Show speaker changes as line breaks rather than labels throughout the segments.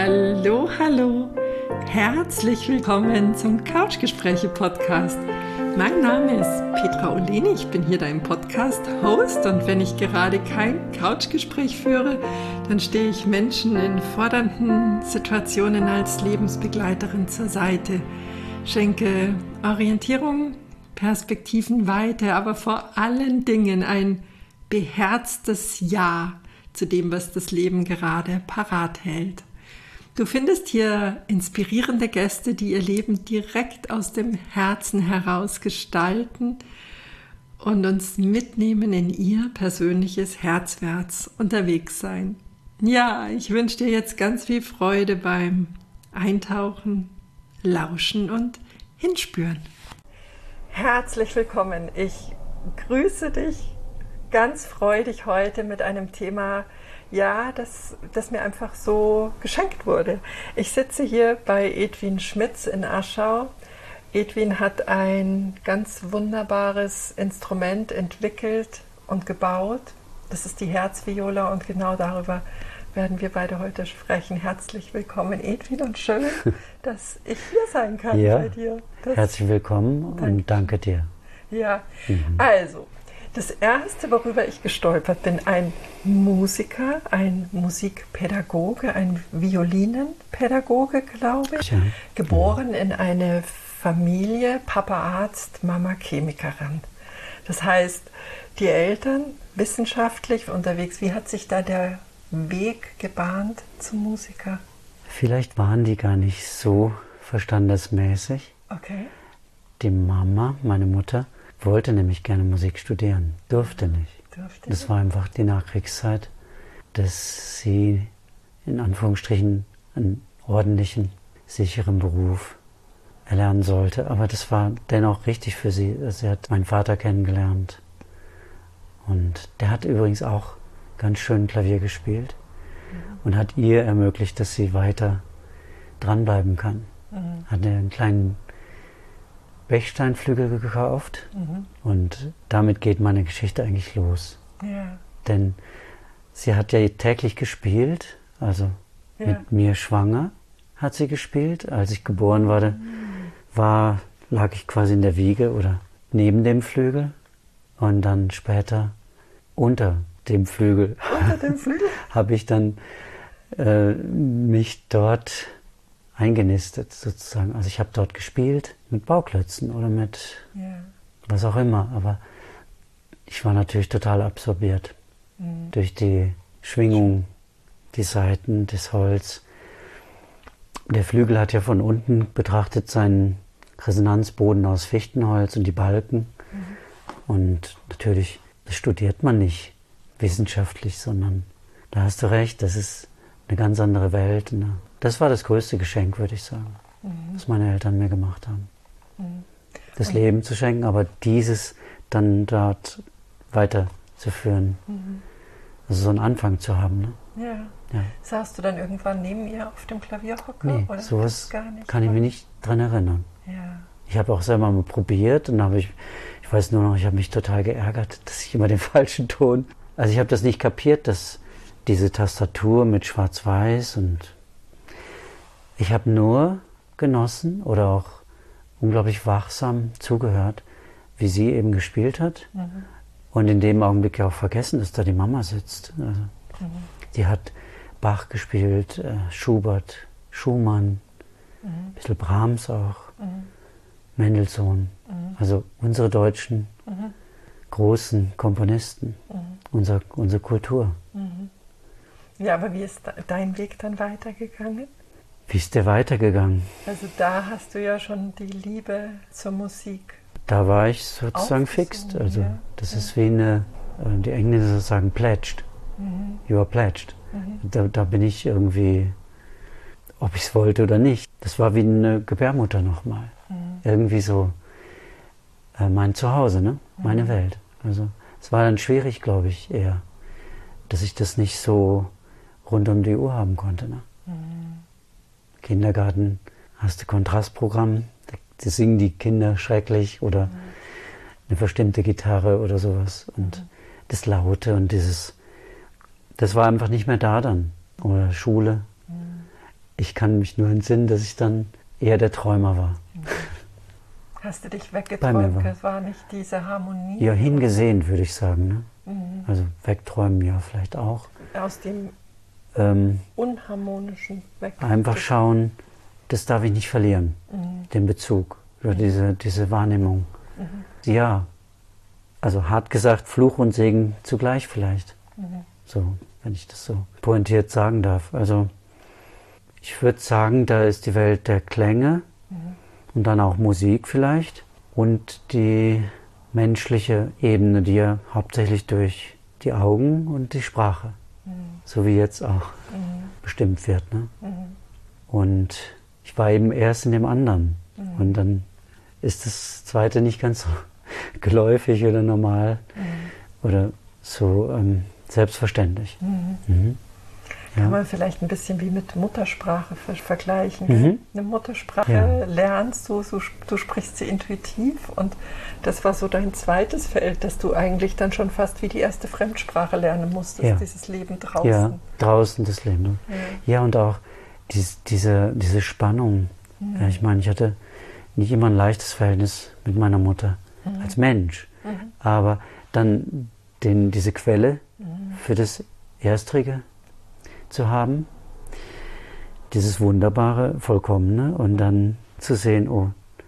Hallo, hallo. Herzlich willkommen zum Couchgespräche-Podcast. Mein Name ist Petra Oleni, ich bin hier dein Podcast-Host und wenn ich gerade kein Couchgespräch führe, dann stehe ich Menschen in fordernden Situationen als Lebensbegleiterin zur Seite, schenke Orientierung, Perspektivenweite, aber vor allen Dingen ein beherztes Ja zu dem, was das Leben gerade parat hält. Du findest hier inspirierende Gäste, die ihr Leben direkt aus dem Herzen heraus gestalten und uns mitnehmen in ihr persönliches Herzwärts unterwegs sein. Ja, ich wünsche dir jetzt ganz viel Freude beim Eintauchen, Lauschen und Hinspüren. Herzlich willkommen. Ich grüße dich ganz freudig heute mit einem Thema, ja, das mir einfach so geschenkt wurde. Ich sitze hier bei Edwin Schmitz in Aschau. Edwin hat ein ganz wunderbares Instrument entwickelt und gebaut. Das ist die Herzviola und genau darüber werden wir beide heute sprechen. Herzlich willkommen, Edwin, und schön, dass ich hier sein kann bei dir.
Herzlich willkommen und danke dir.
Ja, also das Erste, worüber ich gestolpert bin, ein Musiker, ein Musikpädagoge, ein Violinenpädagoge, glaube ich, geboren in eine Familie, Papa Arzt, Mama Chemikerin. Das heißt, die Eltern wissenschaftlich unterwegs. Wie hat sich da der Weg gebahnt zum Musiker?
Vielleicht waren die gar nicht so verstandesmäßig.
Okay.
Die Mama, meine Mutter, wollte nämlich gerne Musik studieren, durfte nicht. Das war einfach die Nachkriegszeit, dass sie in Anführungsstrichen einen ordentlichen, sicheren Beruf erlernen sollte. Aber das war dennoch richtig für sie. Sie hat meinen Vater kennengelernt und der hat übrigens auch ganz schön Klavier gespielt und hat ihr ermöglicht, dass sie weiter dranbleiben kann. Hat einen kleinen Bechsteinflügel gekauft und damit geht meine Geschichte eigentlich los.
Ja.
Denn sie hat ja täglich gespielt, also mit mir schwanger hat sie gespielt. Als ich geboren lag ich quasi in der Wiege oder neben dem Flügel und dann später unter dem Flügel.
Unter dem Flügel?
Habe ich dann mich dort eingenistet sozusagen. Also ich habe dort gespielt mit Bauklötzen oder mit was auch immer, aber ich war natürlich total absorbiert durch die Schwingung, die Saiten, das Holz. Der Flügel hat ja von unten betrachtet seinen Resonanzboden aus Fichtenholz und die Balken und natürlich, das studiert man nicht wissenschaftlich, sondern da hast du recht, das ist eine ganz andere Welt. Das war das größte Geschenk, würde ich sagen, was meine Eltern mir gemacht haben. Das Leben zu schenken, aber dieses dann dort weiterzuführen. Also so einen Anfang zu haben. Ne?
Ja. Saßt du dann irgendwann neben ihr auf dem Klavierhocker?
Nee,
oder
sowas
gar nicht,
kann ich mich nicht dran erinnern.
Ja.
Ich habe auch selber mal probiert und ich weiß nur noch, ich habe mich total geärgert, dass ich immer den falschen Ton. Also ich habe das nicht kapiert, dass diese Tastatur mit Schwarz-Weiß und ich habe nur genossen oder auch unglaublich wachsam zugehört, wie sie eben gespielt hat und in dem Augenblick ja auch vergessen, dass da die Mama sitzt. Also, die hat Bach gespielt, Schubert, Schumann, ein bisschen Brahms auch, Mendelssohn, also unsere deutschen großen Komponisten, unsere Kultur.
Ja, aber wie ist dein Weg dann weitergegangen?
Wie ist der weitergegangen?
Also da hast du ja schon die Liebe zur Musik.
Da war ich sozusagen fixt. Also das ist wie die Engländer sagen pledged. You are pledged. Da bin ich irgendwie, ob ich es wollte oder nicht. Das war wie eine Gebärmutter nochmal. Irgendwie so mein Zuhause, ne? Meine Welt. Also es war dann schwierig, glaube ich, eher, dass ich das nicht so rund um die Uhr haben konnte. Ne? Kindergarten hast du Kontrastprogramm, da singen die Kinder schrecklich oder eine verstimmte Gitarre oder sowas. Und das Laute und das war einfach nicht mehr da dann. Oder Schule. ich kann mich nur entsinnen, dass ich dann eher der Träumer war.
Hast du dich weggeträumt? Es war nicht diese Harmonie?
Ja, hingesehen, würde ich sagen. Ne? Also wegträumen, ja, vielleicht auch.
Aus dem Unharmonischen weg.
Einfach schauen, das darf ich nicht verlieren, den Bezug oder diese Wahrnehmung. Ja, also hart gesagt, Fluch und Segen zugleich vielleicht. So, wenn ich das so pointiert sagen darf. Also ich würde sagen, da ist die Welt der Klänge und dann auch Musik vielleicht und die menschliche Ebene, die ja hauptsächlich durch die Augen und die Sprache, so wie jetzt auch, bestimmt wird. Ne? Und ich war eben erst in dem anderen und dann ist das Zweite nicht ganz so geläufig oder normal oder so selbstverständlich.
Kann man vielleicht ein bisschen wie mit Muttersprache vergleichen. Eine Muttersprache lernst du, du sprichst sie intuitiv und das war so dein zweites Feld, dass du eigentlich dann schon fast wie die erste Fremdsprache lernen musstest, dieses Leben draußen.
Ja, draußen das Leben. Ne? Ja, und auch diese Spannung. Ja, ich meine, ich hatte nicht immer ein leichtes Verhältnis mit meiner Mutter als Mensch, aber dann diese Quelle für das Erstrige zu haben, dieses Wunderbare, Vollkommene und dann zu sehen, oh,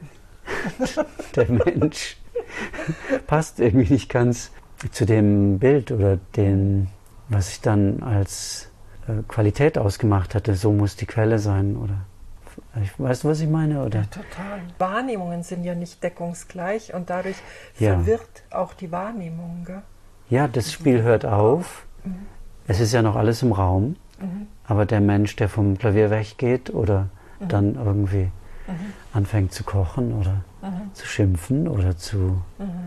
der Mensch passt irgendwie nicht ganz zu dem Bild oder dem, was ich dann als Qualität ausgemacht hatte, so muss die Quelle sein oder weißt du, was ich meine? Oder?
Ja, total. Wahrnehmungen sind ja nicht deckungsgleich und dadurch verwirrt auch die Wahrnehmung. Gell?
Ja, das Spiel hört auf. Es ist ja noch alles im Raum. Aber der Mensch, der vom Klavier weggeht oder dann irgendwie anfängt zu kochen oder zu schimpfen oder zu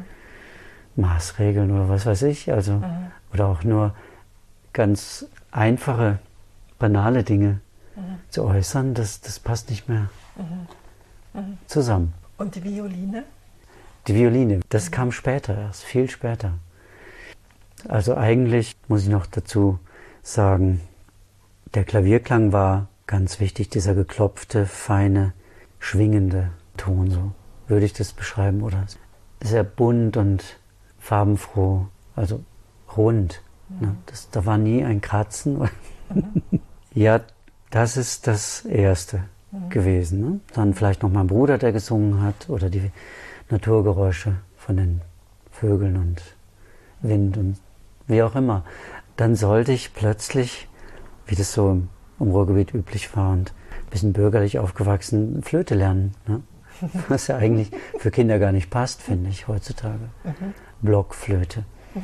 Maßregeln oder was weiß ich, also oder auch nur ganz einfache, banale Dinge zu äußern, das passt nicht mehr zusammen.
Und die Violine?
Die Violine, das kam später erst, viel später. Also eigentlich muss ich noch dazu sagen, der Klavierklang war ganz wichtig, dieser geklopfte, feine, schwingende Ton, so würde ich das beschreiben, oder? Sehr bunt und farbenfroh, also rund. Ne? Da war nie ein Kratzen. Ja, das ist das Erste gewesen. Ne? Dann vielleicht noch mein Bruder, der gesungen hat, oder die Naturgeräusche von den Vögeln und Wind und wie auch immer. Dann sollte ich plötzlich, wie das so im Ruhrgebiet üblich war und ein bisschen bürgerlich aufgewachsen, Flöte lernen. Ne? Was ja eigentlich für Kinder gar nicht passt, finde ich, heutzutage. Blockflöte.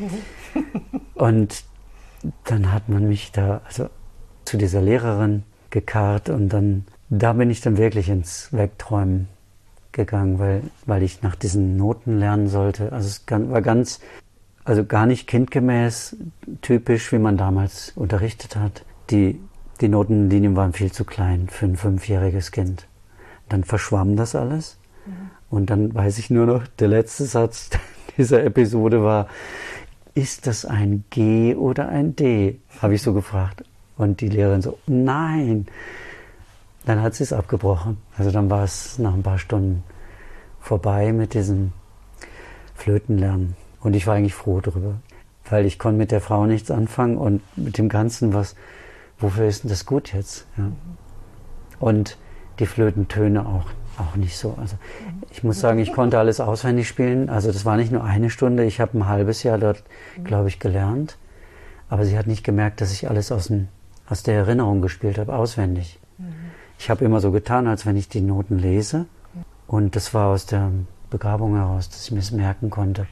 Und dann hat man mich da also zu dieser Lehrerin gekarrt und da bin ich dann wirklich ins Wegträumen gegangen, weil ich nach diesen Noten lernen sollte. Also es war gar nicht kindgemäß, typisch, wie man damals unterrichtet hat. Die Notenlinien waren viel zu klein für ein 5-jähriges Kind. Dann verschwamm das alles und dann weiß ich nur noch, der letzte Satz dieser Episode war, ist das ein G oder ein D? Habe ich so gefragt. Und die Lehrerin so, nein. Dann hat sie es abgebrochen. Also dann war es nach ein paar Stunden vorbei mit diesem Flötenlernen. Und ich war eigentlich froh darüber, weil ich konnte mit der Frau nichts anfangen und mit dem Ganzen, wofür ist denn das gut jetzt? Ja. Und die Flötentöne auch nicht so. Also ich muss sagen, ich konnte alles auswendig spielen. Also das war nicht nur eine Stunde, ich habe ein halbes Jahr dort, glaube ich, gelernt. Aber sie hat nicht gemerkt, dass ich alles aus der Erinnerung gespielt habe, auswendig. Ich habe immer so getan, als wenn ich die Noten lese. Und das war aus der Begabung heraus, dass ich mir es merken konnte.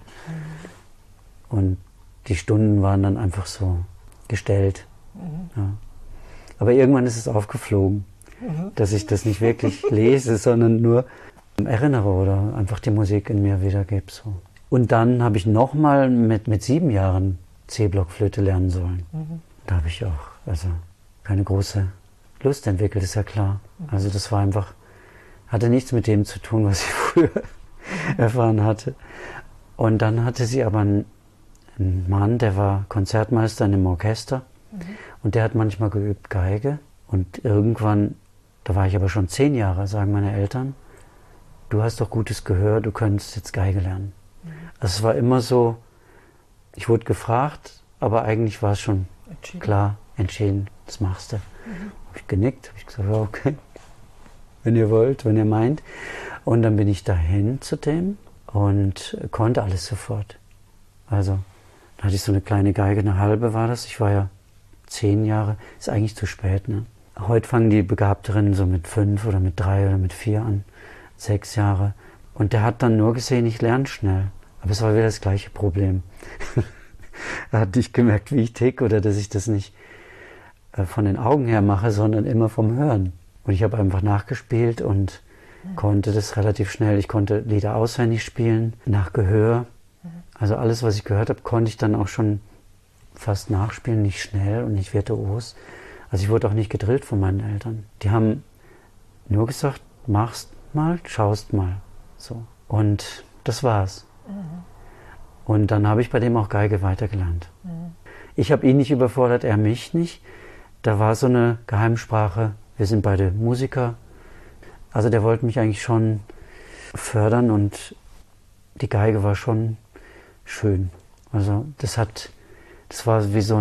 Und die Stunden waren dann einfach so gestellt. Ja. Aber irgendwann ist es aufgeflogen, dass ich das nicht wirklich lese, sondern nur erinnere oder einfach die Musik in mir wiedergebe. So. Und dann habe ich nochmal mit 7 Jahren C-Blockflöte lernen sollen. Da habe ich auch keine große Lust entwickelt, ist ja klar. Also das war einfach, hatte nichts mit dem zu tun, was ich früher erfahren hatte. Und dann hatte sie aber einen Mann, der war Konzertmeister in einem Orchester und der hat manchmal geübt Geige und irgendwann Da war ich aber schon 10 Jahre, sagen meine Eltern, du hast doch gutes Gehör, du könntest jetzt Geige lernen. Also es war immer so, ich wurde gefragt, aber eigentlich war es schon klar, entschieden, das machst du. Habe ich genickt, habe ich gesagt, ja, okay, wenn ihr wollt, wenn ihr meint. Und dann bin ich dahin zu dem und konnte alles sofort. Also, da hatte ich so eine kleine Geige, eine halbe war das. Ich war ja 10 Jahre, ist eigentlich zu spät, ne? Heute fangen die Begabterinnen so mit 5 oder mit 3 oder mit 4 an, 6 Jahre. Und der hat dann nur gesehen, ich lerne schnell. Aber es war wieder das gleiche Problem. Er hat nicht gemerkt, wie ich ticke oder dass ich das nicht von den Augen her mache, sondern immer vom Hören. Und ich habe einfach nachgespielt und konnte das relativ schnell. Ich konnte Lieder auswendig spielen, nach Gehör. Also alles, was ich gehört habe, konnte ich dann auch schon fast nachspielen, nicht schnell und nicht virtuos. Also ich wurde auch nicht gedrillt von meinen Eltern. Die haben nur gesagt, machst mal, schaust mal. So. Und das war's. Und dann habe ich bei dem auch Geige weitergelernt. Ich habe ihn nicht überfordert, er mich nicht. Da war so eine Geheimsprache, wir sind beide Musiker. Also der wollte mich eigentlich schon fördern und die Geige war schon schön. Also das war wie so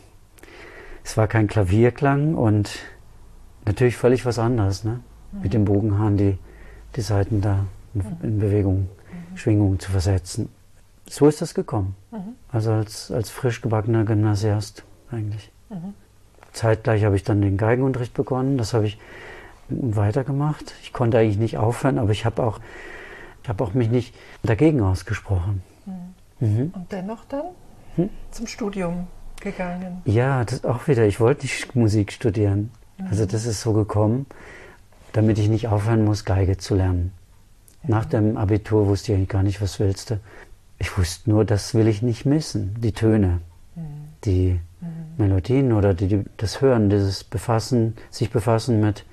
es war kein Klavierklang und natürlich völlig was anderes, ne? Mit dem Bogenhahn die Saiten da in Bewegung, Schwingung zu versetzen. So ist das gekommen. Also als frisch gebackener Gymnasiast eigentlich. Zeitgleich habe ich dann den Geigenunterricht begonnen, das habe ich weitergemacht. Ich konnte eigentlich nicht aufhören, aber ich habe auch mich nicht dagegen ausgesprochen.
Und dennoch dann zum Studium gegangen?
Ja, das auch wieder. Ich wollte nicht Musik studieren. Also das ist so gekommen, damit ich nicht aufhören muss, Geige zu lernen. Nach dem Abitur wusste ich eigentlich gar nicht, was willst du. Ich wusste nur, das will ich nicht missen. Die Töne, die Melodien oder das Hören, dieses sich befassen mit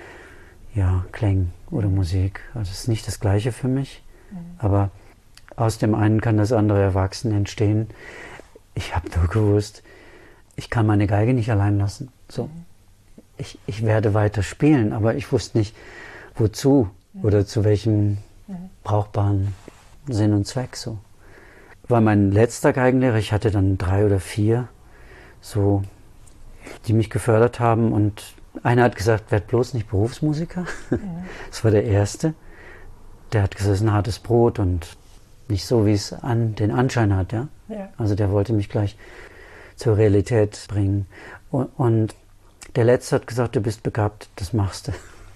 Klängen oder Musik. Also es ist nicht das Gleiche für mich, aber aus dem einen kann das andere Erwachsen entstehen. Ich habe nur gewusst, ich kann meine Geige nicht allein lassen. So. Ich werde weiter spielen, aber ich wusste nicht, wozu oder zu welchem brauchbaren Sinn und Zweck. So. War mein letzter Geigenlehrer, ich hatte dann 3 oder 4, so, die mich gefördert haben und einer hat gesagt, werd bloß nicht Berufsmusiker. Das war der Erste. Der hat gesagt, es ist ein hartes Brot und nicht so, wie es den Anschein hat. Ja? Also der wollte mich gleich zur Realität bringen. Und der Letzte hat gesagt, du bist begabt, das machst du.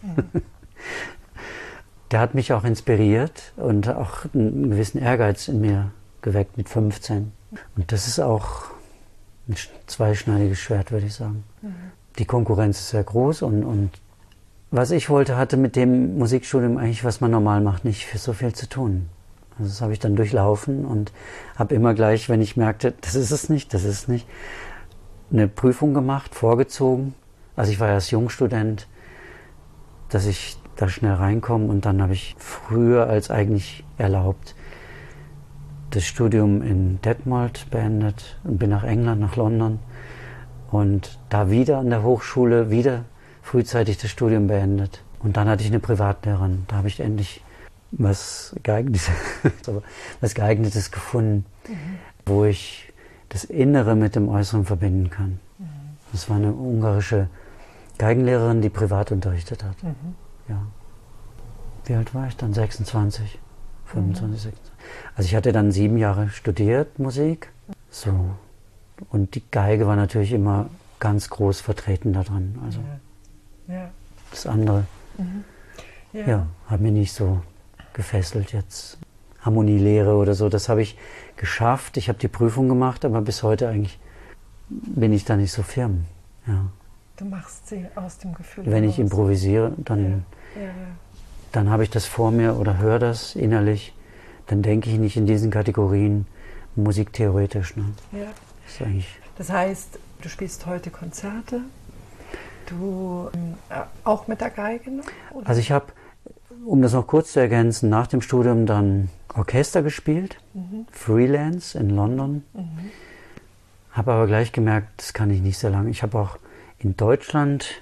Der hat mich auch inspiriert und auch einen gewissen Ehrgeiz in mir geweckt mit 15. Und das ist auch ein zweischneidiges Schwert, würde ich sagen. Die Konkurrenz ist sehr groß und was ich wollte, hatte mit dem Musikstudium eigentlich, was man normal macht, nicht so viel zu tun. Also das habe ich dann durchlaufen und habe immer gleich, wenn ich merkte, das ist nicht, eine Prüfung gemacht, vorgezogen. Also ich war erst Jungstudent, dass ich da schnell reinkomme und dann habe ich früher als eigentlich erlaubt das Studium in Detmold beendet und bin nach England, nach London und da wieder an der Hochschule, wieder frühzeitig das Studium beendet. Und dann hatte ich eine Privatlehrerin, da habe ich endlich was Geeignetes gefunden, wo ich das Innere mit dem Äußeren verbinden kann. Das war eine ungarische Geigenlehrerin, die privat unterrichtet hat. Ja. Wie alt war ich dann? 26, 25, 26. Also ich hatte dann 7 Jahre studiert Musik. So. Und die Geige war natürlich immer ganz groß vertreten da drin. Also das andere hat mich nicht so gefesselt jetzt. Harmonielehre oder so, das habe ich geschafft. Ich habe die Prüfung gemacht, aber bis heute eigentlich bin ich da nicht so firm. Ja.
Du machst sie aus dem Gefühl
Wenn ich improvisiere, dann habe ich das vor mir oder höre das innerlich, dann denke ich nicht in diesen Kategorien musiktheoretisch. Ne?
Das heißt, du spielst heute Konzerte, du auch mit der Geige noch? Oder?
Also ich habe, um das noch kurz zu ergänzen, nach dem Studium dann Orchester gespielt, Freelance in London, habe aber gleich gemerkt, das kann ich nicht sehr lange. Ich habe auch in Deutschland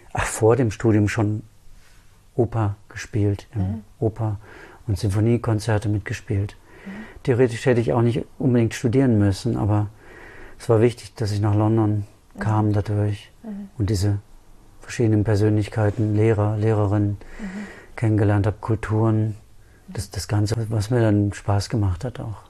vor dem Studium schon Oper gespielt, im Oper- und Sinfoniekonzerte mitgespielt. Theoretisch hätte ich auch nicht unbedingt studieren müssen, aber es war wichtig, dass ich nach London kam dadurch und diese verschiedenen Persönlichkeiten, Lehrer, Lehrerinnen kennengelernt habe, Kulturen, das Ganze, was mir dann Spaß gemacht hat auch.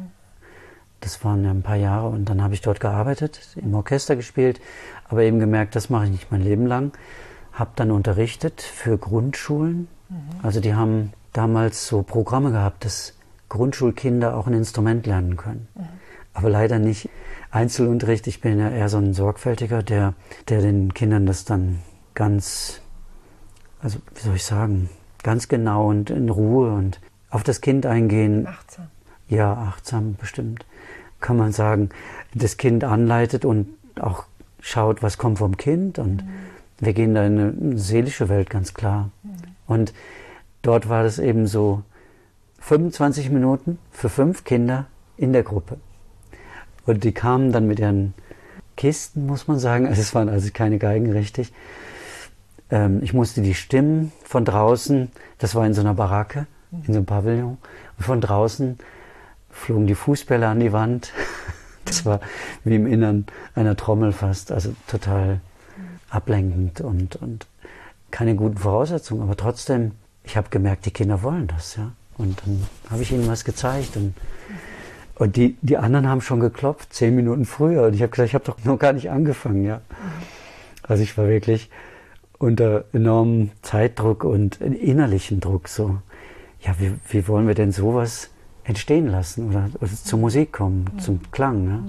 Das waren ja ein paar Jahre und dann habe ich dort gearbeitet, im Orchester gespielt, aber eben gemerkt, das mache ich nicht mein Leben lang. Habe dann unterrichtet für Grundschulen. Also die haben damals so Programme gehabt, dass Grundschulkinder auch ein Instrument lernen können. Aber leider nicht Einzelunterricht. Ich bin ja eher so ein Sorgfältiger, der den Kindern das dann ganz, also wie soll ich sagen, ganz genau und in Ruhe und auf das Kind eingehen.
Achtsam.
Ja, achtsam bestimmt. Kann man sagen, das Kind anleitet und auch schaut, was kommt vom Kind und wir gehen da in eine seelische Welt, ganz klar. Und dort war das eben so 25 Minuten für 5 Kinder in der Gruppe. Und die kamen dann mit ihren Kisten, muss man sagen. Also es waren also keine Geigen, richtig. Ich musste die Stimmen von draußen, das war in so einer Baracke, in so einem Pavillon, und von draußen flogen die Fußbälle an die Wand. Das war wie im Innern einer Trommel fast, also total ablenkend und keine guten Voraussetzungen. Aber trotzdem, ich habe gemerkt, die Kinder wollen das, ja. Und dann habe ich ihnen was gezeigt und die anderen haben schon geklopft, 10 Minuten früher. Und ich habe gesagt, ich habe doch noch gar nicht angefangen, ja. Also ich war wirklich unter enormem Zeitdruck und innerlichen Druck so. Ja, wie wollen wir denn sowas entstehen lassen oder zur Musik kommen, zum Klang, ne?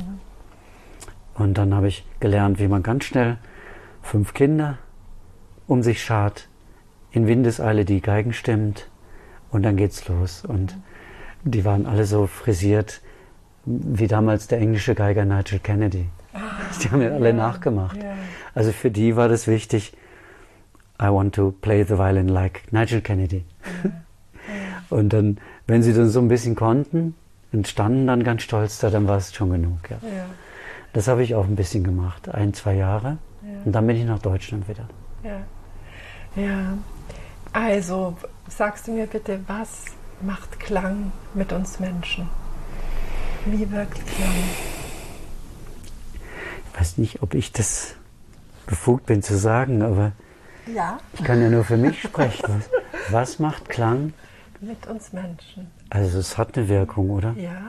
Und dann habe ich gelernt, wie man ganz schnell 5 Kinder um sich schart, in Windeseile die Geigen stimmt und dann geht's los. Und die waren alle so frisiert, wie damals der englische Geiger Nigel Kennedy. Die haben ja alle nachgemacht. Ja. Also für die war das wichtig, I want to play the violin like Nigel Kennedy. Ja. Ja. Und dann, wenn sie dann so ein bisschen konnten und standen dann ganz stolz da, dann war es schon genug. Ja. Ja. Das habe ich auch ein bisschen gemacht, 1, 2 Jahre. Ja. Und dann bin ich nach Deutschland wieder.
Ja. Ja. Also, sagst du mir bitte, was macht Klang mit uns Menschen? Wie wirkt Klang?
Ich weiß nicht, ob ich das befugt bin zu sagen, aber
ja.
Ich kann ja nur für mich sprechen. Was macht Klang
mit uns Menschen?
Also es hat eine Wirkung, oder?
Ja.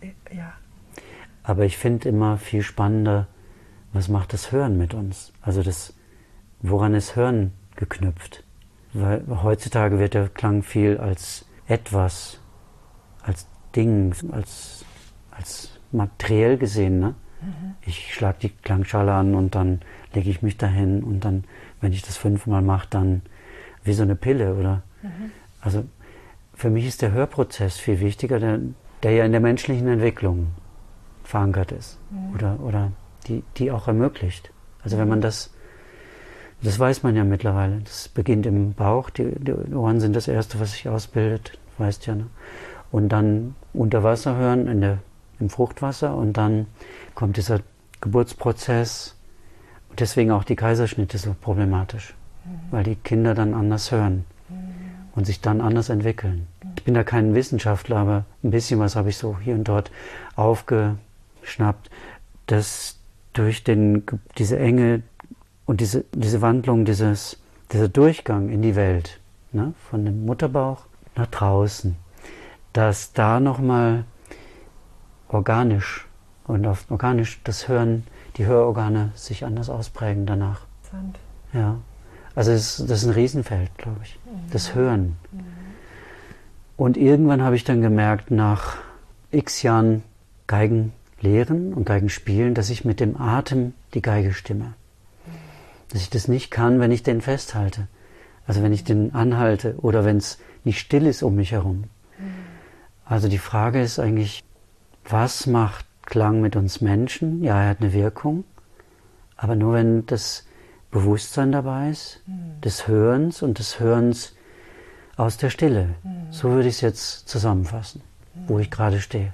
Aber ich finde immer viel spannender, was macht das Hören mit uns? Also woran ist Hören geknüpft? Weil heutzutage wird der Klang viel als etwas, als Ding, als materiell gesehen, ne? Ich schlage die Klangschale an und dann lege ich mich dahin und dann, wenn ich das 5-mal mache, dann wie so eine Pille, oder? Also für mich ist der Hörprozess viel wichtiger, der ja in der menschlichen Entwicklung verankert ist oder die auch ermöglicht. Also wenn man das weiß man ja mittlerweile, das beginnt im Bauch, die Ohren sind das Erste, was sich ausbildet, weißt ja, ne? Und dann unter Wasser hören, im Fruchtwasser und dann kommt dieser Geburtsprozess und deswegen auch die Kaiserschnitte so problematisch, weil die Kinder dann anders hören und sich dann anders entwickeln. Ich bin da kein Wissenschaftler, aber ein bisschen was habe ich so hier und dort aufgeschnappt, dass durch diese Enge und diese Wandlung, dieser Durchgang in die Welt, ne, von dem Mutterbauch nach draußen, dass da nochmal organisch das Hören, die Hörorgane sich anders ausprägen danach.
Interessant.
Ja, also das ist ein Riesenfeld, glaube ich, das Hören. Und irgendwann habe ich dann gemerkt, nach x Jahren Geigen lehren und Geigen spielen, dass ich mit dem Atem die Geige stimme. Dass ich das nicht kann, wenn ich den festhalte. Also wenn ich den anhalte oder wenn es nicht still ist um mich herum. Also die Frage ist eigentlich, was macht Klang mit uns Menschen? Ja, er hat eine Wirkung, aber nur wenn das Bewusstsein dabei ist, des Hörens und des Hörens aus der Stille. So würde ich es jetzt zusammenfassen, wo ich gerade stehe.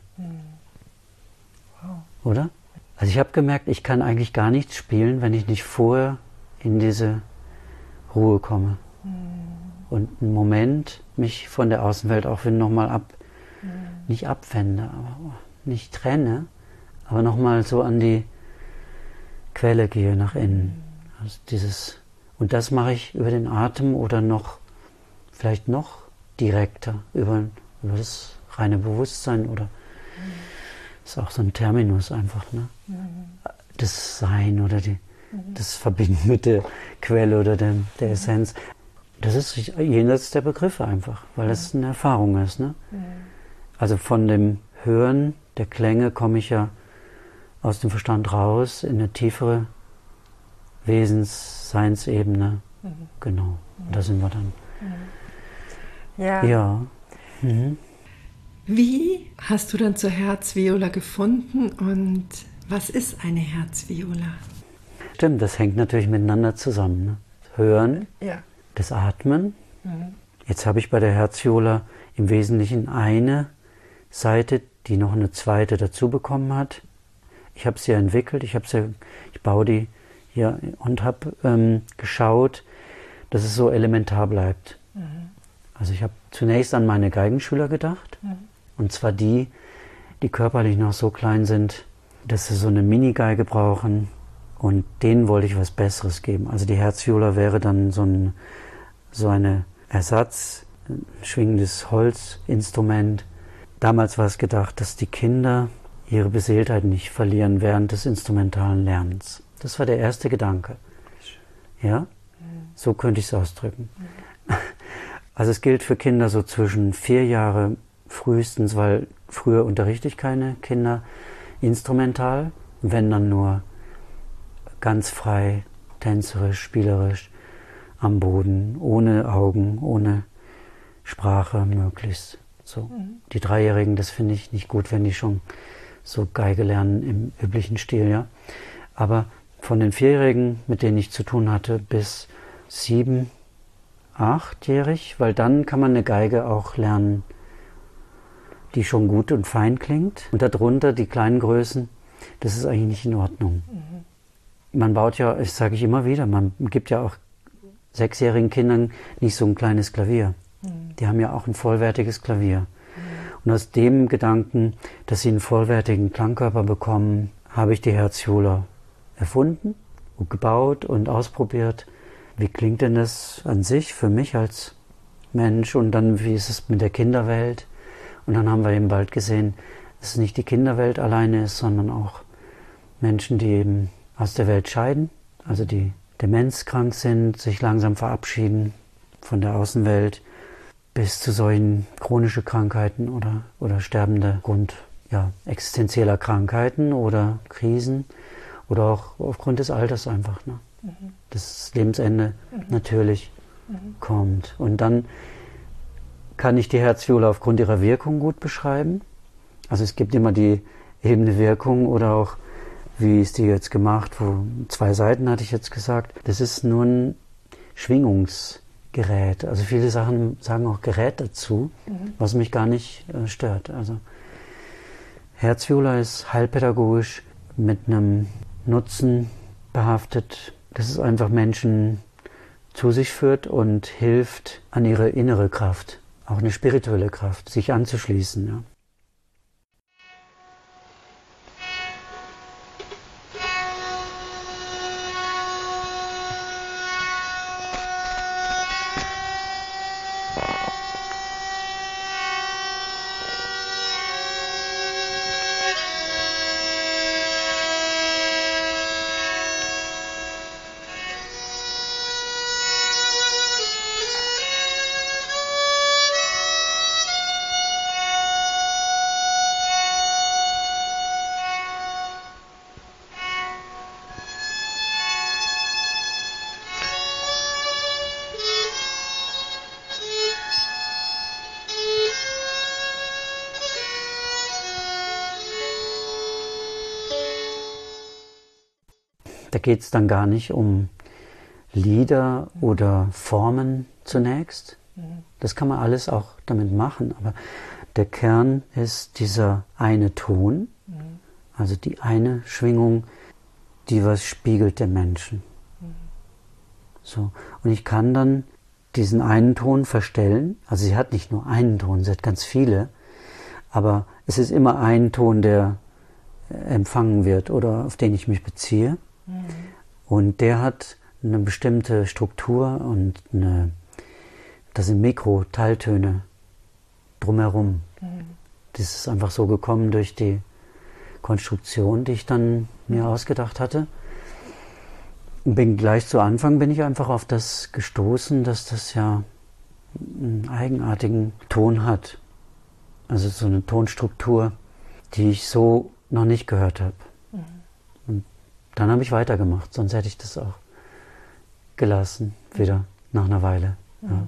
Wow.
Oder? Also ich habe gemerkt, ich kann eigentlich gar nichts spielen, wenn ich nicht vorher in diese Ruhe komme. Und einen Moment mich von der Außenwelt auch wieder nochmal nicht abwende, aber nicht trenne, aber nochmal so an die Quelle gehe, nach innen. Also und das mache ich über den Atem oder vielleicht noch direkter, über das reine Bewusstsein oder ist auch so ein Terminus einfach, ne? Das Sein oder das Verbinden mit der Quelle oder der Essenz. Das ist jenseits der Begriffe einfach, weil das eine Erfahrung ist, ne? Also von dem Hören der Klänge komme ich ja aus dem Verstand raus in eine tiefere Seinsebene. Genau, und da sind wir dann. Ja.
Wie hast du dann zur Herzviola gefunden und was ist eine Herzviola?
Stimmt, das hängt natürlich miteinander zusammen. Ne? Hören, das Atmen. Jetzt habe ich bei der Herzviola im Wesentlichen eine Seite, die noch eine zweite dazu bekommen hat. Ich habe sie ja entwickelt, ich baue die hier und habe geschaut, dass es so elementar bleibt. Also ich habe zunächst an meine Geigenschüler gedacht, und zwar die körperlich noch so klein sind, dass sie so eine Mini-Geige brauchen, und denen wollte ich was Besseres geben. Also die Herzviola wäre dann so eine Ersatz, ein schwingendes Holzinstrument. Damals war es gedacht, dass die Kinder ihre Beseeltheit nicht verlieren während des instrumentalen Lernens. Das war der erste Gedanke. Ja, so könnte ich es ausdrücken. Also es gilt für Kinder so zwischen 4 Jahre frühestens, weil früher unterrichte ich keine Kinder instrumental, wenn dann nur ganz frei, tänzerisch, spielerisch, am Boden, ohne Augen, ohne Sprache möglichst. So. Die 3-Jährigen, das finde ich nicht gut, wenn die schon so Geige lernen im üblichen Stil, ja. Aber von den 4-Jährigen, mit denen ich zu tun hatte, bis 7, 8-jährig, weil dann kann man eine Geige auch lernen, die schon gut und fein klingt. Und darunter die kleinen Größen, das ist eigentlich nicht in Ordnung. Man baut ja, das sage ich immer wieder, man gibt ja auch 6-jährigen Kindern nicht so ein kleines Klavier. Die haben ja auch ein vollwertiges Klavier. Und aus dem Gedanken, dass sie einen vollwertigen Klangkörper bekommen, habe ich die Herzviola erfunden und gebaut und ausprobiert. Wie klingt denn das an sich für mich als Mensch? Und dann, wie ist es mit der Kinderwelt? Und dann haben wir eben bald gesehen, dass es nicht die Kinderwelt alleine ist, sondern auch Menschen, die eben aus der Welt scheiden, also die demenzkrank sind, sich langsam verabschieden von der Außenwelt, bis zu solchen chronischen Krankheiten oder sterbende Grund existenzieller Krankheiten oder Krisen oder auch aufgrund des Alters einfach, ne? Das Lebensende natürlich kommt. Und dann kann ich die Herzviola aufgrund ihrer Wirkung gut beschreiben. Also es gibt immer die ebene Wirkung oder auch, wie ist die jetzt gemacht, 2 Seiten hatte ich jetzt gesagt. Das ist nur ein Schwingungsgerät. Also viele Sachen sagen auch Gerät dazu, was mich gar nicht stört. Also Herzviola ist heilpädagogisch mit einem Nutzen behaftet, dass es einfach Menschen zu sich führt und hilft, an ihre innere Kraft, auch eine spirituelle Kraft, sich anzuschließen. Ja. Da geht es dann gar nicht um Lieder oder Formen zunächst. Das kann man alles auch damit machen, aber der Kern ist dieser eine Ton, also die eine Schwingung, die was spiegelt dem Menschen. So. Und ich kann dann diesen einen Ton verstellen. Also sie hat nicht nur einen Ton, sie hat ganz viele. Aber es ist immer ein Ton, der empfangen wird oder auf den ich mich beziehe. Mhm. Und der hat eine bestimmte Struktur und das sind Mikro-Teiltöne drumherum. Mhm. Das ist einfach so gekommen durch die Konstruktion, die ich dann mir ausgedacht hatte. Gleich zu Anfang bin ich einfach auf das gestoßen, dass das ja einen eigenartigen Ton hat. Also so eine Tonstruktur, die ich so noch nicht gehört habe. Mhm. Und dann habe ich weitergemacht, sonst hätte ich das auch gelassen, wieder nach einer Weile. Mhm. Ja.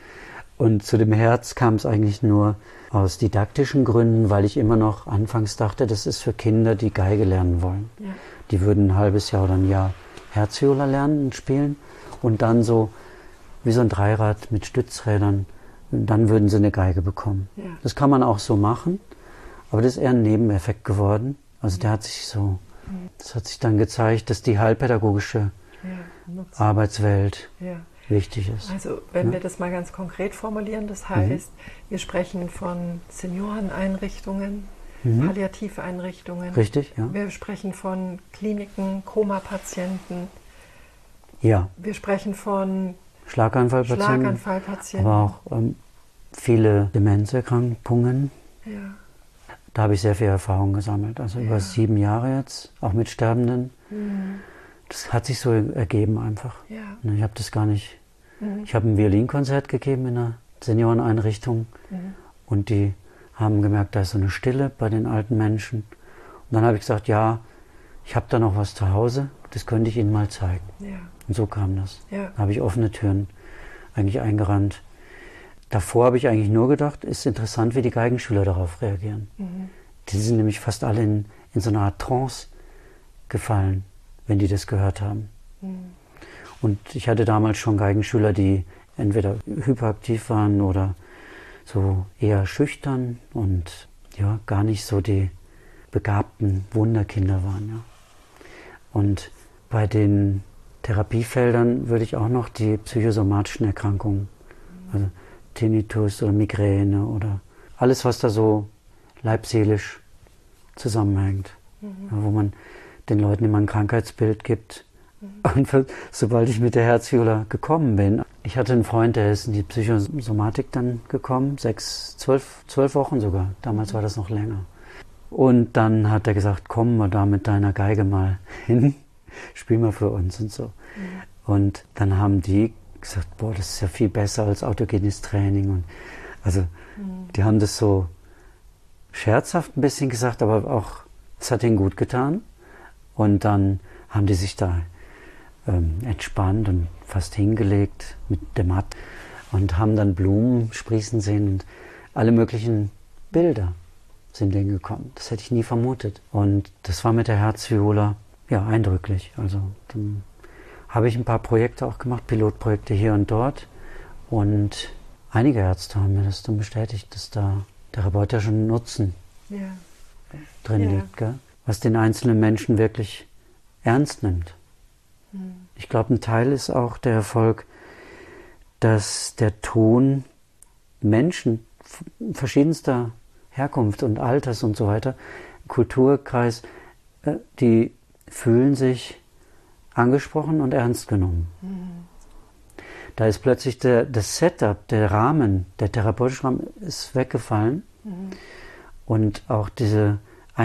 Und zu dem Herz kam es eigentlich nur aus didaktischen Gründen, weil ich immer noch anfangs dachte, das ist für Kinder, die Geige lernen wollen. Ja. Die würden ein halbes Jahr oder ein Jahr Herzviola lernen und spielen und dann so wie so ein Dreirad mit Stützrädern, dann würden sie eine Geige bekommen. Ja. Das kann man auch so machen, aber das ist eher ein Nebeneffekt geworden. Also der hat sich so, das hat sich dann gezeigt, dass die heilpädagogische Arbeitswelt wichtig ist.
Also wenn wir das mal ganz konkret formulieren, das heißt, wir sprechen von Senioreneinrichtungen, Palliativeinrichtungen.
Richtig, ja.
Wir sprechen von Kliniken, Koma-Patienten.
Ja.
Wir sprechen von
Schlaganfallpatienten. Aber auch viele Demenzerkrankungen. Ja. Da habe ich sehr viel Erfahrung gesammelt. Also über 7 Jahre jetzt, auch mit Sterbenden. Mhm. Das hat sich so ergeben einfach. Ja. Ich habe das gar nicht... Ich habe ein Violinkonzert gegeben in einer Senioreneinrichtung und die haben gemerkt, da ist so eine Stille bei den alten Menschen. Und dann habe ich gesagt, ja, ich habe da noch was zu Hause, das könnte ich Ihnen mal zeigen. Ja. Und so kam das. Ja. Da habe ich offene Türen eigentlich eingerannt. Davor habe ich eigentlich nur gedacht, ist interessant, wie die Geigenschüler darauf reagieren. Mhm. Die sind nämlich fast alle in so eine Art Trance gefallen, wenn die das gehört haben. Mhm. Und ich hatte damals schon Geigenschüler, die entweder hyperaktiv waren oder so eher schüchtern und ja, gar nicht so die begabten Wunderkinder waren. Ja. Und bei den Therapiefeldern würde ich auch noch die psychosomatischen Erkrankungen, also Tinnitus oder Migräne oder alles, was da so leibseelisch zusammenhängt, ja, wo man den Leuten immer ein Krankheitsbild gibt. Und sobald ich mit der Herzviola gekommen bin, ich hatte einen Freund, der ist in die Psychosomatik dann gekommen, 12 Wochen sogar, damals war das noch länger. Und dann hat er gesagt, komm mal da mit deiner Geige mal hin, spiel mal für uns und so. Und dann haben die gesagt, boah, das ist ja viel besser als autogenes Training. Und also die haben das so scherzhaft ein bisschen gesagt, aber auch, es hat ihnen gut getan. Und dann haben die sich da entspannt und fast hingelegt mit dem Matt und haben dann Blumen sprießen sehen und alle möglichen Bilder sind denen gekommen. Das hätte ich nie vermutet. Und das war mit der Herzviola ja eindrücklich. Also dann habe ich ein paar Projekte auch gemacht, Pilotprojekte hier und dort. Und einige Ärzte haben mir das dann bestätigt, dass da Therapeut ja schon einen Nutzen drin liegt, gell? Was den einzelnen Menschen wirklich ernst nimmt. Ich glaube, ein Teil ist auch der Erfolg, dass der Ton Menschen verschiedenster Herkunft und Alters und so weiter, Kulturkreis, die fühlen sich angesprochen und ernst genommen. Da ist plötzlich das Setup, der Rahmen, der therapeutische Rahmen ist weggefallen und auch diese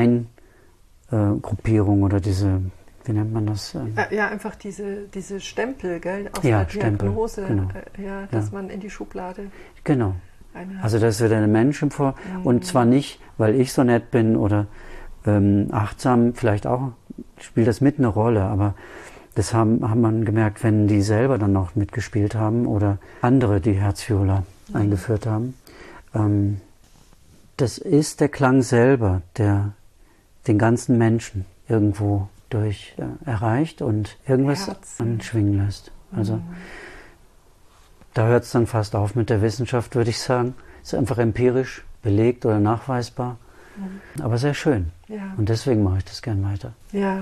Eingruppierung oder diese, wie nennt man das?
Ja, einfach diese Stempel, gell, aus der Diagnose, genau. Dass man in die Schublade...
Genau. Also da ist wieder ein Mensch im Vor... Und zwar nicht, weil ich so nett bin oder achtsam, vielleicht auch, spielt das mit eine Rolle, aber das haben man gemerkt, wenn die selber dann noch mitgespielt haben oder andere, die Herzviola eingeführt haben. Das ist der Klang selber, der den ganzen Menschen irgendwo durch erreicht und irgendwas anschwingen lässt. Also da hört es dann fast auf mit der Wissenschaft, würde ich sagen. Ist einfach empirisch belegt oder nachweisbar, aber sehr schön. Ja. Und deswegen mache ich das gern weiter.
Ja,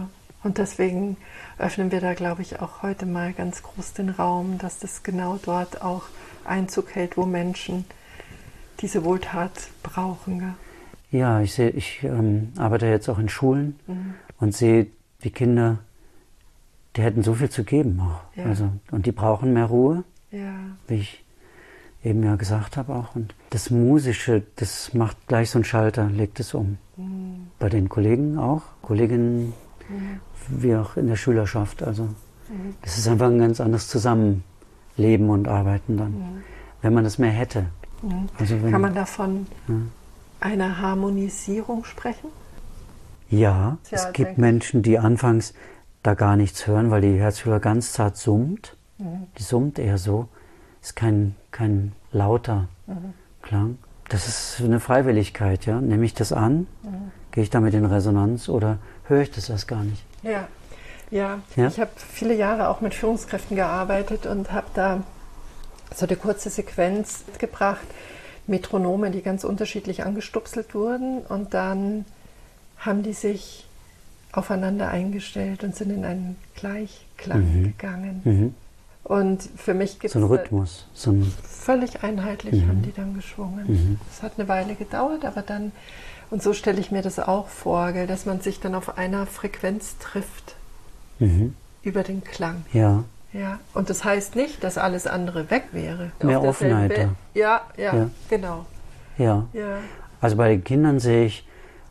Und deswegen öffnen wir da, glaube ich, auch heute mal ganz groß den Raum, dass das genau dort auch Einzug hält, wo Menschen diese Wohltat brauchen. Gell?
Ja, ich arbeite jetzt auch in Schulen und sehe, die Kinder, die hätten so viel zu geben auch. Ja. Also, und die brauchen mehr Ruhe, wie ich eben ja gesagt habe auch. Und das Musische, das macht gleich so einen Schalter, legt es um. Bei den Kollegen auch, Kolleginnen, wie auch in der Schülerschaft. Also das ist einfach ein ganz anderes Zusammenleben und Arbeiten dann, wenn man das mehr hätte. Also
kann man davon einer Harmonisierung sprechen?
Ja, es gibt Menschen, die anfangs da gar nichts hören, weil die Herzhöhler ganz zart summt. Die summt eher so. Ist kein lauter Klang. Das ist eine Freiwilligkeit, ja. Nehme ich das an? Gehe ich damit in Resonanz oder höre ich das erst gar nicht?
Ja. Ich habe viele Jahre auch mit Führungskräften gearbeitet und habe da so eine kurze Sequenz gebracht. Metronome, die ganz unterschiedlich angestupselt wurden und dann haben die sich aufeinander eingestellt und sind in einen Gleichklang gegangen. Und für mich gibt es
so einen Rhythmus.
Völlig einheitlich haben die dann geschwungen. Es hat eine Weile gedauert, aber dann, und so stelle ich mir das auch vor, gell, dass man sich dann auf einer Frequenz trifft über den Klang.
Ja.
Und das heißt nicht, dass alles andere weg wäre.
Mehr Offenheit.
Ja, genau.
Ja. Also bei den Kindern sehe ich,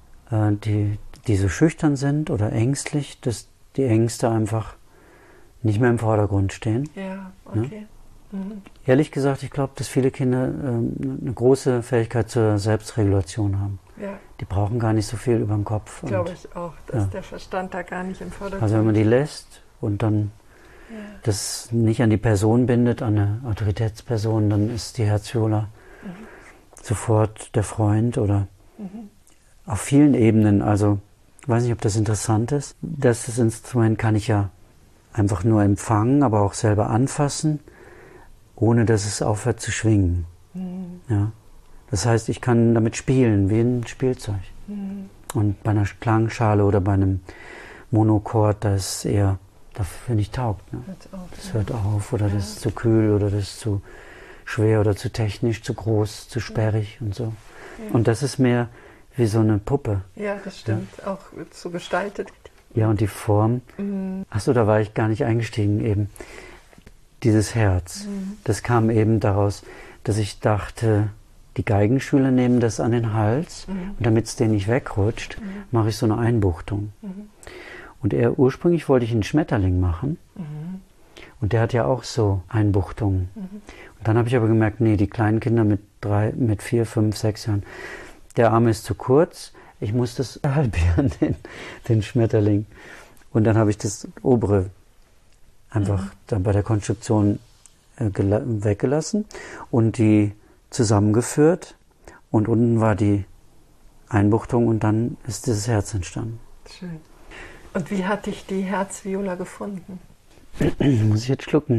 die so schüchtern sind oder ängstlich, dass die Ängste einfach nicht mehr im Vordergrund stehen.
Ja, okay.
Ehrlich gesagt, ich glaube, dass viele Kinder eine große Fähigkeit zur Selbstregulation haben.
Ja.
Die brauchen gar nicht so viel über den Kopf.
Glaube ich auch, dass der Verstand da gar nicht im Vordergrund ist.
Also wenn man die lässt und dann das nicht an die Person bindet, an eine Autoritätsperson, dann ist die Herzviola sofort der Freund oder auf vielen Ebenen. Also ich weiß nicht, ob das interessant ist. Das Instrument kann ich ja einfach nur empfangen, aber auch selber anfassen, ohne dass es aufhört zu schwingen. Ja. Das heißt, ich kann damit spielen, wie ein Spielzeug. Und bei einer Klangschale oder bei einem Monochord, da ist eher dafür nicht taugt. Ne? Das hört auf oder das ist zu kühl oder das ist zu schwer oder zu technisch, zu groß, zu sperrig und so. Und das ist mehr wie so eine Puppe.
Ja, das stimmt. Auch so gestaltet.
Ja, und die Form. Achso, da war ich gar nicht eingestiegen eben. Dieses Herz, das kam eben daraus, dass ich dachte, die Geigenschüler nehmen das an den Hals und damit es denen nicht wegrutscht, mache ich so eine Einbuchtung. Und ursprünglich wollte ich einen Schmetterling machen und der hat ja auch so Einbuchtungen. Und dann habe ich aber gemerkt, nee, die kleinen Kinder mit 4, 5, 6 Jahren, der Arm ist zu kurz, ich muss das halbieren, den Schmetterling. Und dann habe ich das obere einfach dann bei der Konstruktion weggelassen und die zusammengeführt und unten war die Einbuchtung und dann ist dieses Herz entstanden.
Schön. Und wie hat dich die Herzviola gefunden?
Muss ich jetzt schlucken.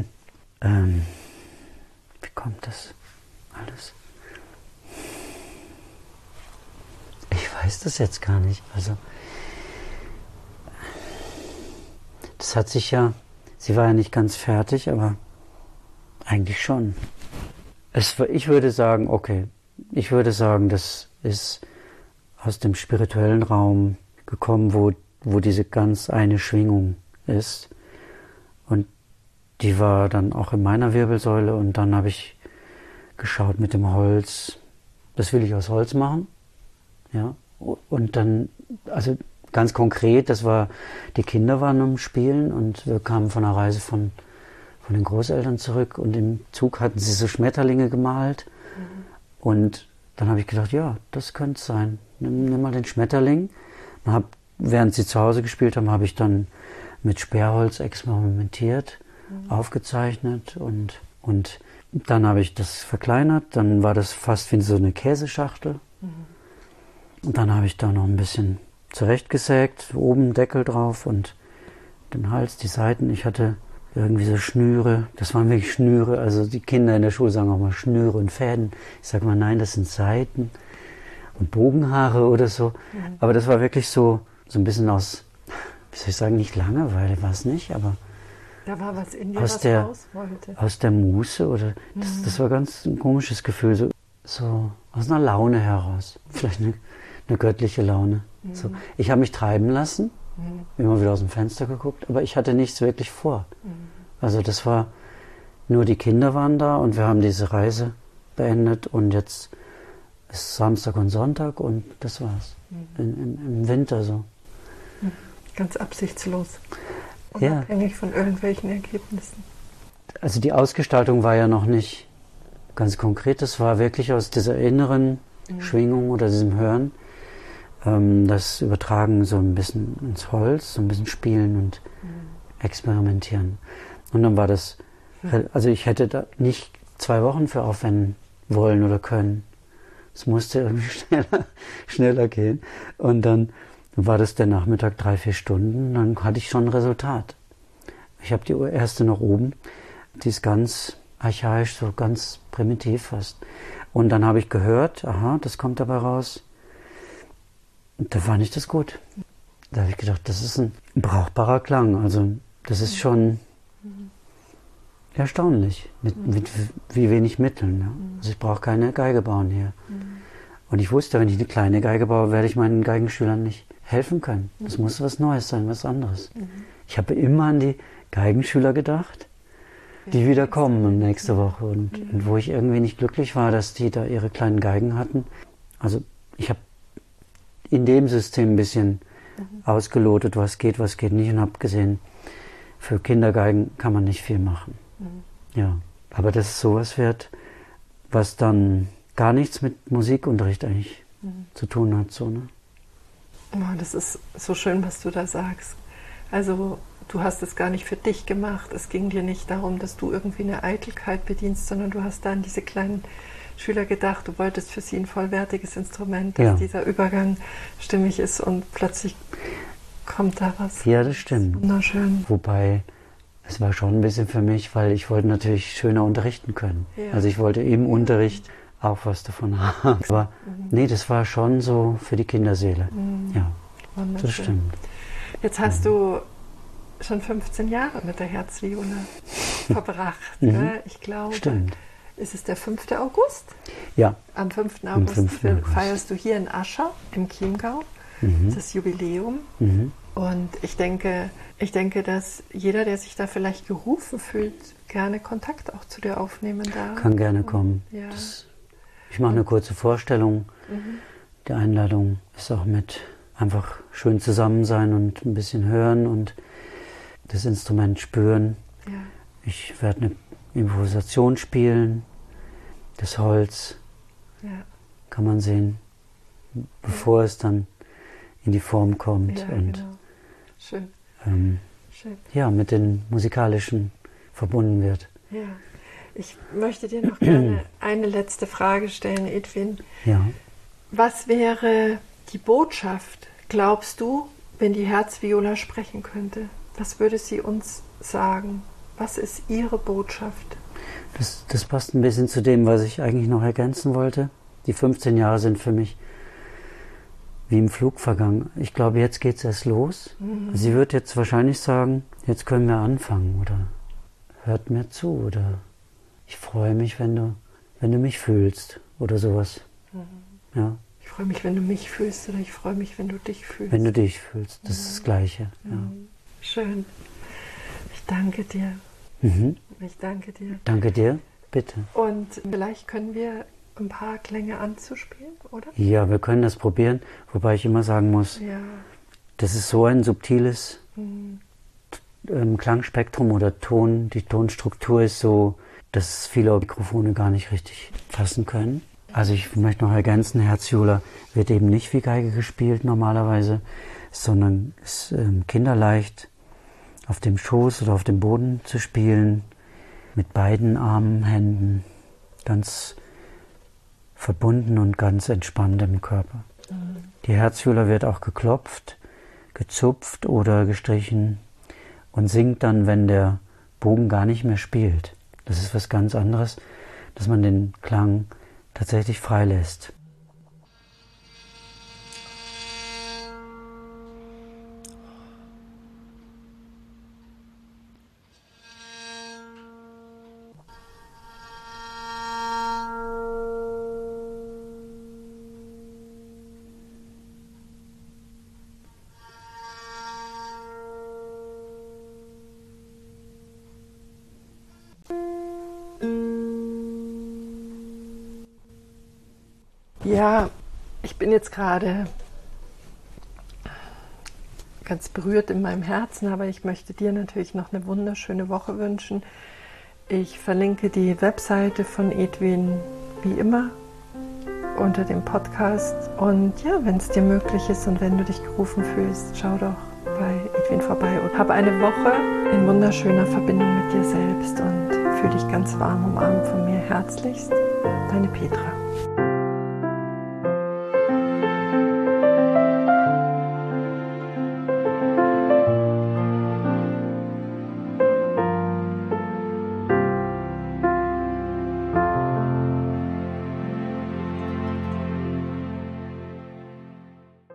Wie kommt das alles? Ich weiß das jetzt gar nicht. Also, das hat sich ja, sie war ja nicht ganz fertig, aber eigentlich schon. Ich würde sagen, das ist aus dem spirituellen Raum gekommen, wo diese ganz eine Schwingung ist. Und die war dann auch in meiner Wirbelsäule und dann habe ich geschaut mit dem Holz, das will ich aus Holz machen. Ja. Und dann, also ganz konkret, die Kinder waren am Spielen und wir kamen von einer Reise von den Großeltern zurück und im Zug hatten sie so Schmetterlinge gemalt. Und dann habe ich gedacht, ja, das könnte es sein. Nimm mal den Schmetterling. Während sie zu Hause gespielt haben, habe ich dann mit Sperrholz experimentiert, aufgezeichnet und dann habe ich das verkleinert. Dann war das fast wie so eine Käseschachtel. Und dann habe ich da noch ein bisschen zurechtgesägt, oben Deckel drauf und den Hals, die Seiten. Ich hatte irgendwie so Schnüre, das waren wirklich Schnüre, also die Kinder in der Schule sagen auch mal Schnüre und Fäden. Ich sage mal, nein, das sind Seiten und Bogenhaare oder so. Aber das war wirklich so ein bisschen aus wie soll ich sagen, nicht Langeweile war es nicht, aber
da war was in dir, was raus wollte.
Aus der Muße oder das war ganz ein komisches Gefühl, so aus einer Laune heraus. Vielleicht eine göttliche Laune. So. Ich habe mich treiben lassen, immer wieder aus dem Fenster geguckt, aber ich hatte nichts wirklich vor. Also das war, nur die Kinder waren da und wir haben diese Reise beendet und jetzt ist Samstag und Sonntag und das war's. Im Winter so.
Ganz absichtslos. Unabhängig von irgendwelchen Ergebnissen.
Also die Ausgestaltung war ja noch nicht ganz konkret. Das war wirklich aus dieser inneren Schwingung oder diesem Hören. Das Übertragen so ein bisschen ins Holz, so ein bisschen spielen und experimentieren. Und dann war das, also ich hätte da nicht 2 Wochen für aufwenden wollen oder können. Es musste irgendwie schneller gehen. Und dann war das der Nachmittag 3-4 Stunden, dann hatte ich schon ein Resultat. Ich habe die erste noch oben, die ist ganz archaisch, so ganz primitiv fast. Und dann habe ich gehört, aha, das kommt dabei raus. Und da fand ich das gut. Da habe ich gedacht, das ist ein brauchbarer Klang. Also das ist schon erstaunlich, mit wie wenig Mitteln. Ja. Also ich brauche keine Geige bauen hier. Und ich wusste, wenn ich eine kleine Geige baue, werde ich meinen Geigenschülern nicht helfen können. Das muss was Neues sein, was anderes. Ich habe immer an die Geigenschüler gedacht, die wieder kommen nächste Woche. Und wo ich irgendwie nicht glücklich war, dass die da ihre kleinen Geigen hatten. Also ich habe in dem System ein bisschen ausgelotet, was geht nicht. Und habe gesehen, für Kindergeigen kann man nicht viel machen. Ja, aber dass es sowas wird, was dann gar nichts mit Musikunterricht eigentlich zu tun hat. So, ne?
Oh, das ist so schön, was du da sagst. Also du hast es gar nicht für dich gemacht. Es ging dir nicht darum, dass du irgendwie eine Eitelkeit bedienst, sondern du hast da an diese kleinen Schüler gedacht. Du wolltest für sie ein vollwertiges Instrument, dass dieser Übergang stimmig ist und plötzlich kommt da was.
Ja, das stimmt.
Wunderschön.
Wobei, es war schon ein bisschen für mich, weil ich wollte natürlich schöner unterrichten können. Ja. Also ich wollte im Unterricht auch was davon haben. Aber nee, das war schon so für die Kinderseele. Ja, das stimmt.
Jetzt hast du schon 15 Jahre mit der Herzviola verbracht. Ne? Ich glaube, ist es der 5. August?
Ja.
Am 5. August feierst du hier in Ascher im Chiemgau das Jubiläum. Und ich denke, dass jeder, der sich da vielleicht gerufen fühlt, gerne Kontakt auch zu dir aufnehmen darf.
Kann gerne kommen.
Ja.
Ich mache eine kurze Vorstellung. Die Einladung ist auch mit einfach schön zusammen sein und ein bisschen hören und das Instrument spüren.
Ja.
Ich werde eine Improvisation spielen. Das Holz kann man sehen, bevor es dann in die Form kommt.
Ja,
und
genau. Schön. Schön.
Ja, mit den Musikalischen verbunden wird.
Ja. Ich möchte dir noch gerne eine letzte Frage stellen, Edwin.
Ja.
Was wäre die Botschaft, glaubst du, wenn die Herzviola sprechen könnte? Was würde sie uns sagen? Was ist ihre Botschaft?
Das passt ein bisschen zu dem, was ich eigentlich noch ergänzen wollte. Die 15 Jahre sind für mich wie im Flug vergangen. Ich glaube, jetzt geht es erst los. Sie wird jetzt wahrscheinlich sagen, jetzt können wir anfangen oder hört mir zu oder ich freue mich, wenn du mich fühlst oder sowas. Ja.
Ich freue mich, wenn du mich fühlst oder ich freue mich, wenn du dich fühlst.
Wenn du dich fühlst, das ist das Gleiche. Ja.
Schön. Ich danke dir. Ich danke dir.
Danke dir, bitte.
Und vielleicht können wir ein paar Klänge anzuspielen, oder?
Ja, wir können das probieren, wobei ich immer sagen muss, das ist so ein subtiles Klangspektrum oder die Tonstruktur ist so, dass viele Mikrofone gar nicht richtig fassen können. Also ich möchte noch ergänzen, Herzviola wird eben nicht wie Geige gespielt normalerweise, sondern ist kinderleicht auf dem Schoß oder auf dem Boden zu spielen, mit beiden Armen, Händen, ganz verbunden und ganz entspannt im Körper. Die Herzviola wird auch geklopft, gezupft oder gestrichen und singt dann, wenn der Bogen gar nicht mehr spielt. Das ist was ganz anderes, dass man den Klang tatsächlich freilässt.
Ja, ich bin jetzt gerade ganz berührt in meinem Herzen, aber ich möchte dir natürlich noch eine wunderschöne Woche wünschen. Ich verlinke die Webseite von Edwin wie immer unter dem Podcast. Und ja, wenn es dir möglich ist und wenn du dich gerufen fühlst, schau doch bei Edwin vorbei und hab eine Woche in wunderschöner Verbindung mit dir selbst und fühle dich ganz warm umarmt von mir. Herzlichst, deine Petra.